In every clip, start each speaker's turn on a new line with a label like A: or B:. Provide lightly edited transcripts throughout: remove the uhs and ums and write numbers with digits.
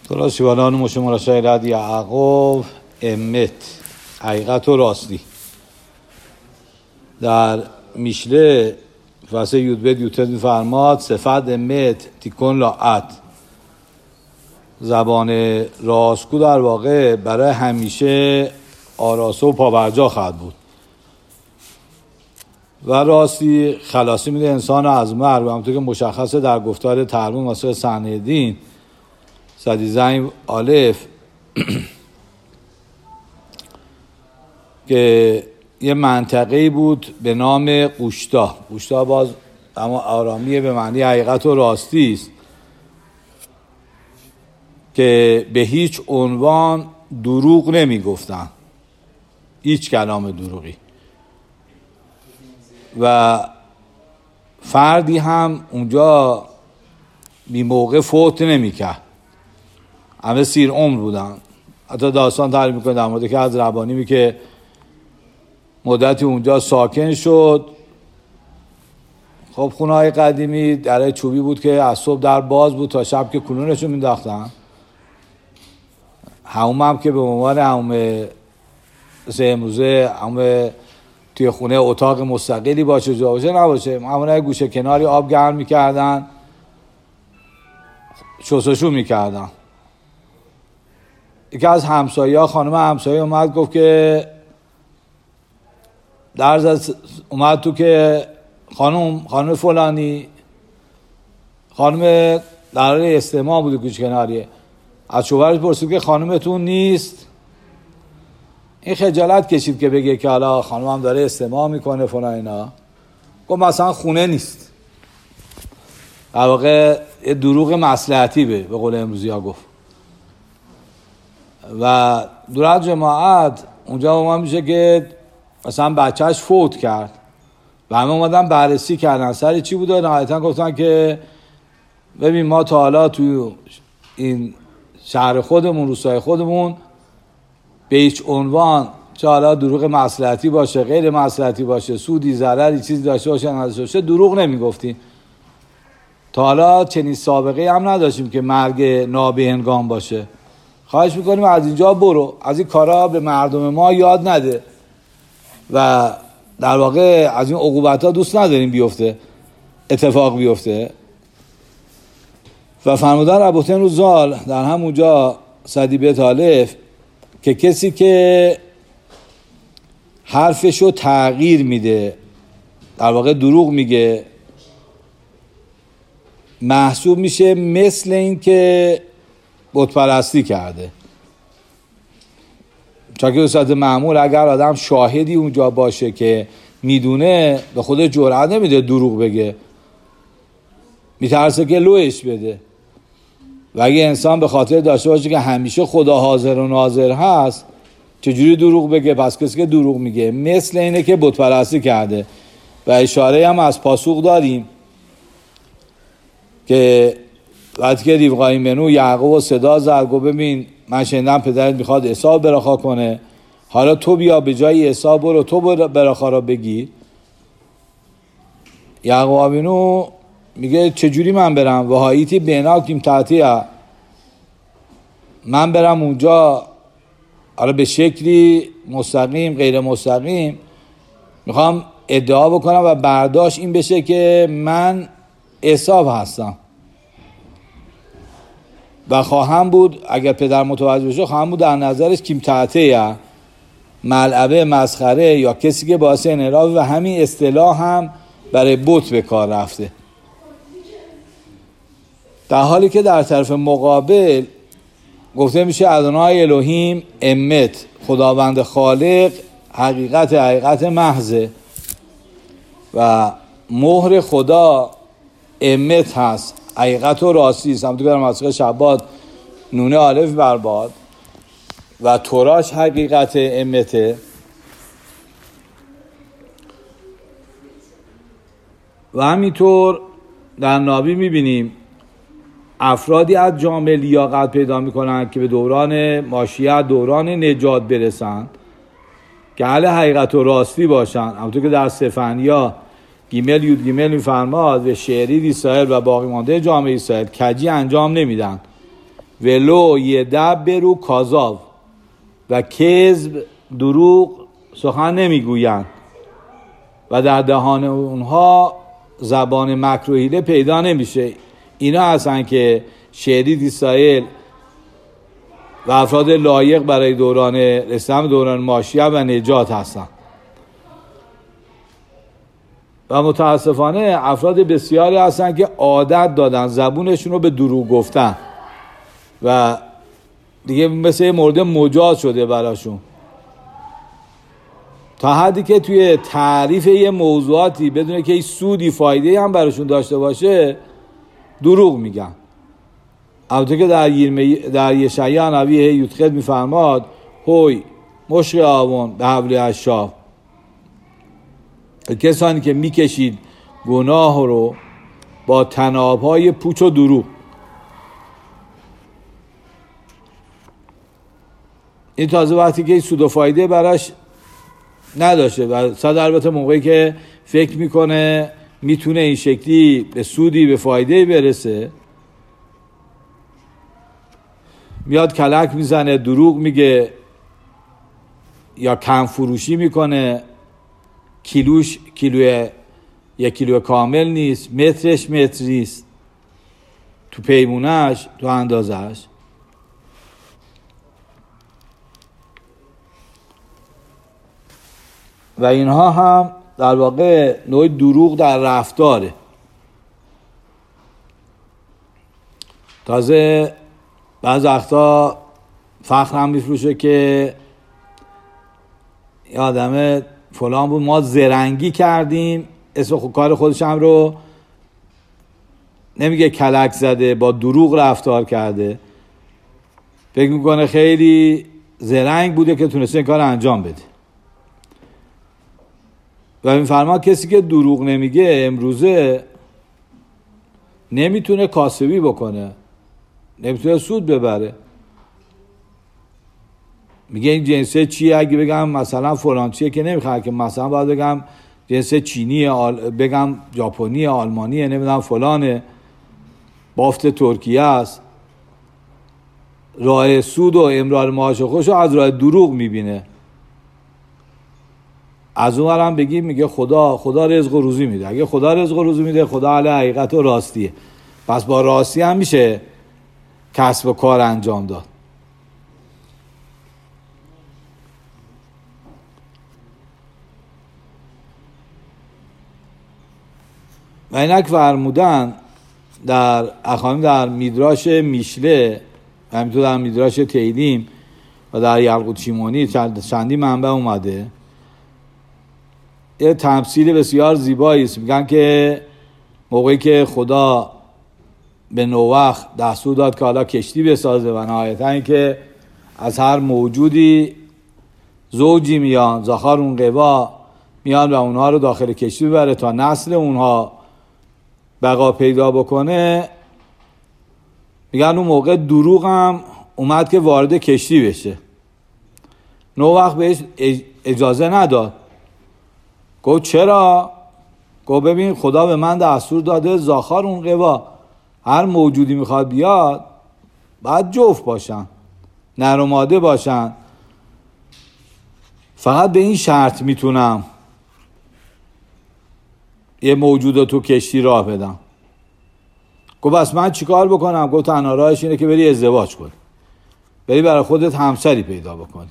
A: تورا شیوانان مشمول شایرد یعقوب امت حقیقت و راستی. در میشله فصل یودبد یوتد میفرماد صفت امت تیکن لاعت، زبان راستگو در واقع برای همیشه آراسته و پابرجا خواهد بود و راستی خلاصی میده انسان از مرگ. و همونطور که مشخصه در گفتار ترمیم واسه سنهدین صدیزین الف که یه منطقه‌ای بود به نام قوشتا. قوشتا باز اما آرامیه به معنی حقیقت و راستی است که به هیچ عنوان دروغ نمی گفتن، هیچ کلام دروغی، و فردی هم اونجا بی موقع فوت نمی کرد، همه سیر عمر بودن. حتی داستان تعریف میکنه در مورد که از ربانیمی که مدتی اونجا ساکن شد. خب خونه های قدیمی در چوبی بود که از صبح در باز بود تا شب که کلونشون مینداختن. حموم هم که به عنوان حموم امروزه حموم توی خونه اتاق مستقلی باشه جا باشه نباشه، همونای گوشه کناری آب گرم میکردن، شستشو میکردن. یکی از همسایه‌ها، خانم همسایه اومد گفت که اومد تو که خانم فلانی، خانم در حال استماع بود گوشه کناریه، از شوهرش پرسید که خانمتون نیست؟ این خجالت کشید که بگه که حالا خانم هم داره استماع میکنه فلان اینا. گفت مثلا خونه نیست. در واقع دروغ مصلحتی به قول امروزی ها گفت. و دور جماعت اونجا اومد میشه که مثلا بچهش فوت کرد و همه اومدن بررسی کردن سر چی بوده. نهایتا گفتن که ببین ما تا حالا توی این شهر خودمون، روستای خودمون، به هیچ عنوان چه حالا دروغ مصلحتی باشه غیر مصلحتی باشه، سودی ضرری چیزی داشته باشه نداشته باشه، دروغ نمیگفتیم. تا حالا چنین سابقه هم نداشتیم که مرگ نابهنگام باشه. خواهش میکنیم از اینجا برو، از این کارا به مردم ما یاد نده و در واقع از این عقوبت ها دوست نداریم بیفته، اتفاق بیفته. و فرمودن ربوتین رو زال در همونجا صدیبه الف که کسی که حرفشو تغییر میده، در واقع دروغ میگه، محسوب میشه مثل این که بت پرستی کرده. چون که به صورت معمول اگر آدم شاهدی اونجا باشه که میدونه، به خود جرأت نمیده دروغ بگه، میترسه که لوش بده. و اگه انسان به خاطر داشته باشه که همیشه خدا حاضر و ناظر هست، چجوری دروغ بگه؟ پس کسی که دروغ میگه مثل اینه که بت پرستی کرده. و اشاره هم از پاسوق داریم که وقتی که ریوقای منو یعقوب صدا زد گفت ببین من شنیدم پدرت میخواد عیسی براخا کنه، حالا تو بیا به جای عیسی برو تو براخا را بگی. یعقوب منو میگه چجوری من برم؟ وهاییتی بیناکتیم تحتیه، من برم اونجا حالا به شکلی مستقیم غیر مستقیم میخوام ادعا بکنم و برداشت این بشه که من عیسی هستم و خواهم بود، اگر پدر متوجه بشه، خواهم بود در نظرش کیم تحتیه، ملعبه، مسخره یا کسی که باعث انحراف. و همین اصطلاح هم برای بت به کار رفته، در حالی که در طرف مقابل گفته میشه ادونای الوهیم امت، خداوند خالق حقیقت محضه و مهر خدا امت هست، حقیقت و راستی است. همونطور که در مسیح شبات نون الف برباد و توراش حقیقت امته. و همینطور در نابی میبینیم افرادی از جامعه لیاقت پیدا میکنن که به دوران ماشیت، دوران نجات برسن، که اهل حقیقت و راستی باشن. همونطور که در سفنیا گیمل یود گیمل میفرماد و شعری اسرائیل و باقی مانده جامعه اسرائیل کجی انجام نمیدن ولو یدبروا کاذب و کذب دروغ سخن نمیگویند و در دهان اونها زبان مکر و حیله پیدا نمیشه. اینا هستن که شهریت اسرائیل و افراد لایق برای دوران رسیدن دوران ماشیه و نجات هستن. و متاسفانه افراد بسیاری هستن که عادت دادن زبونشون رو به دروغ گفتن و دیگه مثل مورد مجاز شده براشون، تا حدی که توی تعریف یه موضوعاتی بدونه که هیچ سودی فایده هم براشون داشته باشه دروغ میگن. البته که در یشعیا نبی یودخد میفرماد هوی مشق آوان به حبل اشاف، کسانی که میکشید گناه رو با طناب‌های پوچ و دروغ. این تازه وقتی که سود و فایده براش نداشته و صد البته موقعی که فکر میکنه میتونه این شکلی به سودی به فایده برسه میاد کلک میزنه، دروغ میگه یا کم فروشی میکنه، یک کیلو کامل نیست، مترش متر نیست تو پیمونش تو اندازش. و اینها هم در واقع نوع دروغ در رفتاره. تازه بعض وقتا فخر هم میفروشه که یه آدم فلان بود ما زرنگی کردیم، اسم کار خودش هم رو نمیگه کلک زده، با دروغ رفتار کرده، فکر میکنه خیلی زرنگ بوده که تونسته این کار انجام بده. و میفرما کسی که دروغ نمیگه امروزه نمیتونه کاسبی بکنه، نمیتونه سود ببره. میگه این جنسه چیه؟ اگه بگم مثلا فلان چیه که نمیخواد که مثلا باید بگم جنسه چینیه، بگم ژاپنیه، آلمانیه، نمیدونم فلانه، بافت ترکیه است. راه سود و امرار معاش خوش رو از راه دروغ میبینه. از اون هم بگیم میگه خدا رزق و روزی میده. اگه خدا رزق و روزی میده خدا علی حقیقت و راستیه، پس با راستی هم میشه کسب و کار انجام داد. و اینک فرمودن در اخوانیم در میدراش میشله و همینطور در میدراش تیلیم و در یلقوت شیمونی چندی منبع اومده، یه تمثیل بسیار زیبایی است. میگن که موقعی که خدا به نوح دستور داد که حالا کشتی بسازه و نهایتا این که از هر موجودی زوجی میان، ذکر انقوا میان و اونها رو داخل کشتی ببره تا نسل اونها بقا پیدا بکنه. میگن اون موقع دروغ هم اومد که وارد کشتی بشه. نوح بهش اجازه نداد. گفت چرا؟ گفت ببین خدا به من دستور داده ذکر انقوا، هر موجودی میخواد بیاد باید جفت باشن، نر و ماده باشن، فقط به این شرط میتونم یه موجود تو کشتی راه بدم. گفت بس من چیکار بکنم؟ گفت تنها راهش اینه که بری ازدواج کنی، بری برای خودت همسری پیدا بکنی.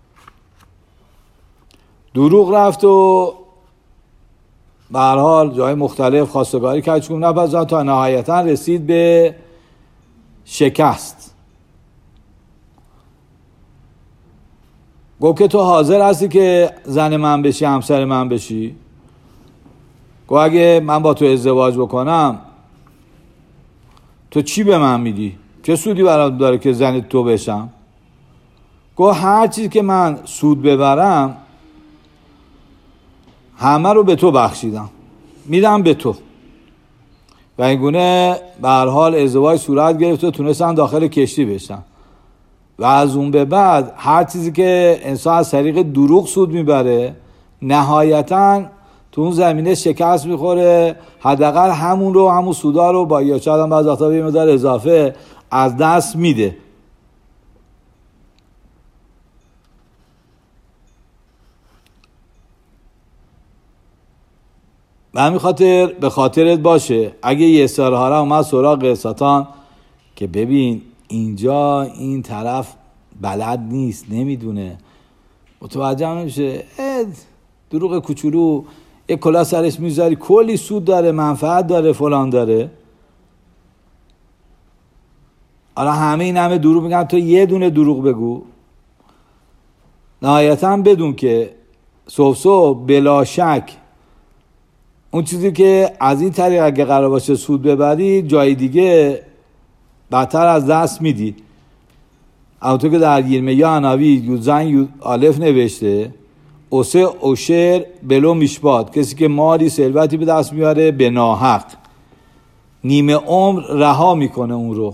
A: دروغ رفت و به هر حال جای مختلف خواستگاری کرد، چون نپذیرفت تا نهایتا رسید به شکست. گفت که تو حاضر هستی که زن من بشی، همسر من بشی؟ گفت اگه من با تو ازدواج بکنم تو چی به من میدی؟ چه سودی برام داره که زن تو بشم؟ گفت هر چیزی که من سود ببرم همه رو به تو بخشیدم، میدم به تو. و اینگونه به هر حال ازدواج صورت گرفت و تونستن داخل کشتی بشن. و از اون به بعد هر چیزی که انسان از طریق دروغ سود میبره نهایتاً تو اون زمینه شکست میخوره. حداقل همون سودا رو با یا شاید هم بعضی وقتا یه مقدار اضافه از دست میده. به همین خاطر به خاطرت باشه اگه یه سرهاره اومد سراغ ساتان که ببین اینجا این طرف بلد نیست، نمیدونه، متوجه نمیشه، دروغ کوچولو یک کلاه سرش میذاری، کلی سود داره، منفعت داره، فلان داره. حالا همه دروغ میگن، تو یه دونه دروغ بگو. نهایتا بدون که صبح بلا شک اون چیزی که از این طریق اگه قرار باشه سود ببری جای دیگه بدتر از دست میدی. همونطور که در یرمیا عناوی یوزن آلف نوشته اوسه اوشر بلو میشباد، کسی که مالی ثروتی به دست میاره به ناحق نیمه عمر رها میکنه اون رو،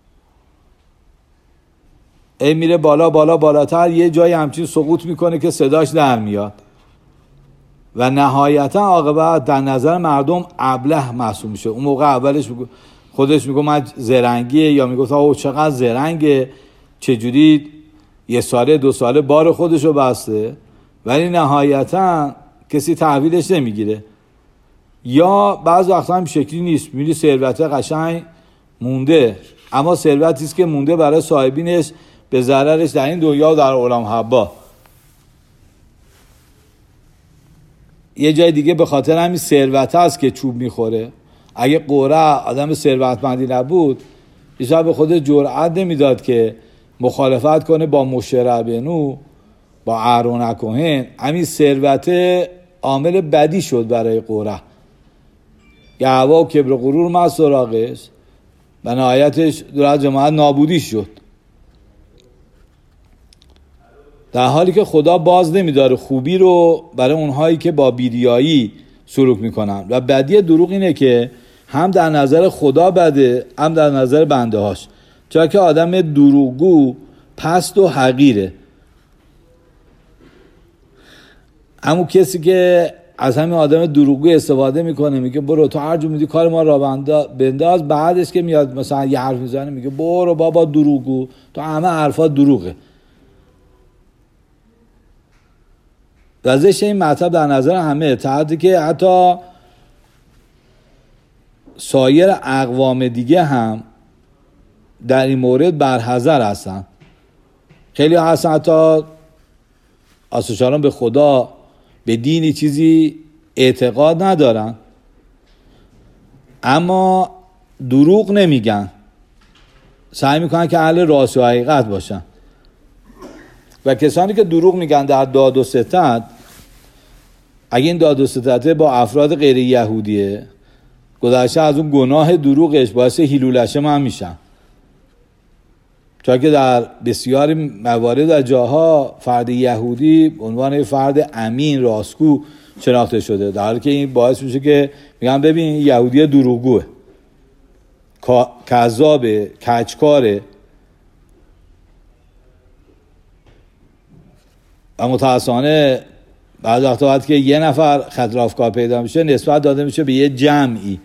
A: میره بالا بالا بالاتر، یه جایی همچین سقوط میکنه که صداش در میاد و نهایتا عاقبت در نظر مردم ابله محسوب میشه. اون موقع اولش خودش میگه من زرنگیه، یا میگه اوه چقدر زرنگه، چجوری یه ساله 2 ساله بار خودشو بسته، ولی نهایتا کسی تحویلش نمیگیره. یا بعض وقتا هم شکلی نیست، میبینی ثروت قشنگ مونده، اما ثروتی است که مونده برای صاحبینش به ضررش در این دنیا و در عالم حبا. یه جای دیگه به خاطر همین ثروت است که چوب میخوره. اگه قره آدم ثروتمندی نبود بیشتر به خود جرأت نمیداد که مخالفت کنه با مشه ربینو، با اهرون کهن. همین ثروت عامل بدی شد برای قره، یه هوا و کبر و غرور ما سراغش و نهایتش دور از جماعت نابودی شد، در حالی که خدا باز نمیداره خوبی رو برای اونهایی که با بیریایی سلوک میکنن. و بدی دروغ اینه که هم در نظر خدا بده، هم در نظر بنده هاش، چرا که آدم دروغگو پست و حقیره. همون کسی که از همین آدم دروغگو استفاده میکنه، میگه برو تو هر جو میدی کار ما را بنداز، بعدش که میاد مثلا یه حرف میزنه میگه برو بابا دروغگو، تو همه حرفات دروغه. وزش این مطلب در نظر همه تا که حتی سایر اقوام دیگه هم در این مورد برحذر هستن. خیلی هستن حتی آسوشاران به خدا، به دینی چیزی اعتقاد ندارن، اما دروغ نمیگن، سعی میکنن که اهل راست و حقیقت باشن. و کسانی که دروغ میگن در داد و ستد، اگه این داد و ستد با افراد غیر یهودیه، گذشته از اون گناه دروغش باعث هیلولشم هم میشن. چون که در بسیاری موارد و جاها فرد یهودی به عنوان فرد امین راستگو شناخته شده، در حالی که این باعث میشه که میگن ببین یهودی دروغگوه، کذابه، کجکاره. و متاسفانه بعض وقتا وقتی که یه نفر خطرافکار پیدا میشه نسبت داده میشه به یه جمعی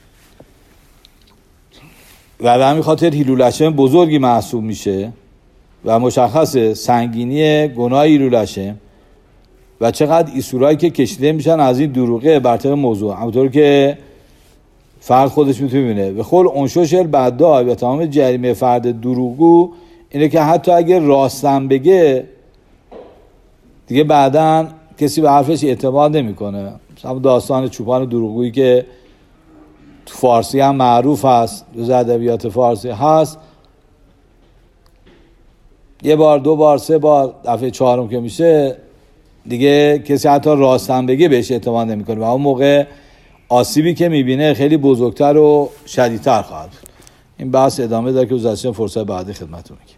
A: و به همین خاطر هیلولشم بزرگی محسوب میشه و مشخص سنگینی گناه هیلولشم و چقدر ایسورایی که کشیده میشن از این دروغه بر طبق موضوع. همونطور که فرد خودش میتونه ببینه به خل انشوش البدای و تمام جریمه فرد دروغگو اینه که حتی اگه راستم بگه دیگه بعداً کسی به حرفش اعتماد نمیکنه. مثلا داستان چوپان دروغگویی که تو فارسی هم معروف هست، جز ادبیات فارسی هست، یه بار 2 بار 3 بار دفعه 4م که میشه دیگه کسی حتی راستم بگه بهش اعتماد نمیکنه و اون موقع آسیبی که میبینه خیلی بزرگتر و شدیدتر خواهد بود. این بحث ادامه داره که گذاشتم فرصت بعدی خدمتتون میگم.